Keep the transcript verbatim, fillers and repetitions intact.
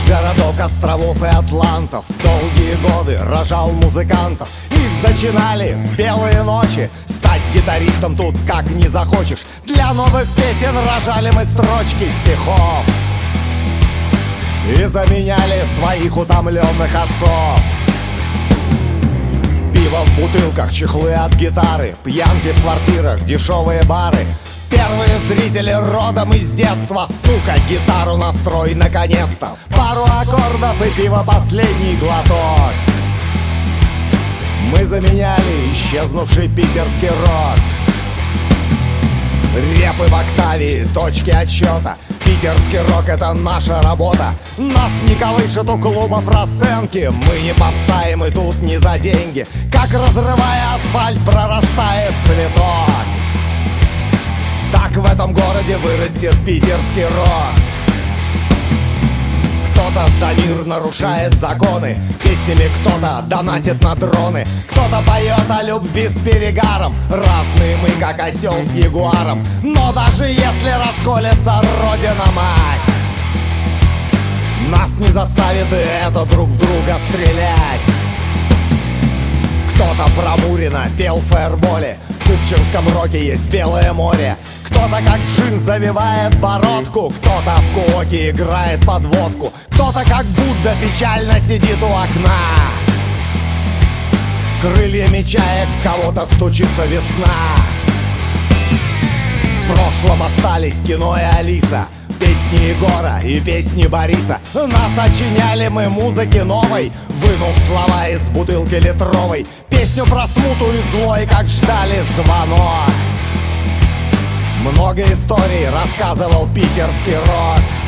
Городок островов и атлантов долгие годы рожал музыкантов. Их зачинали в белые ночи. Стать гитаристом тут как не захочешь. Для новых песен рожали мы строчки стихов и заменяли своих утомленных отцов. Пиво в бутылках, чехлы от гитары, пьянки в квартирах, дешевые бары. Первые зрители родом из детства. Сука, гитару настрой наконец-то. Пару аккордов и пиво последний глоток. Мы заменяли исчезнувший питерский рок. Репы в октаве, точки отсчета. Питерский рок — это наша работа. Нас не колышет у клубов расценки. Мы не попса, и мы тут не за деньги. Как разрывая асфальт, прорастает цветок. Так в этом городе вырастет питерский рок. Кто-то за мир нарушает законы. Песнями кто-то донатит на дроны. Кто-то поет о любви с перегаром. Разные мы, как осел с ягуаром. Но даже если расколется Родина-мать, нас не заставит и это друг в друга стрелять. Кто-то про Мурина пел в фаерболе. В купчинском роке есть белое море. Кто-то как джин завивает бородку. Кто-то в куоке играет подводку. Кто-то как Будда печально сидит у окна. Крыльями чаек в кого-то стучится весна. В прошлом остались кино и Алиса, песни Егора и песни Бориса. Нас очиняли мы музыки новой, вынув слова из бутылки литровой. Песню про смуту и злой, как ждали звонок. Много историй рассказывал питерский рок.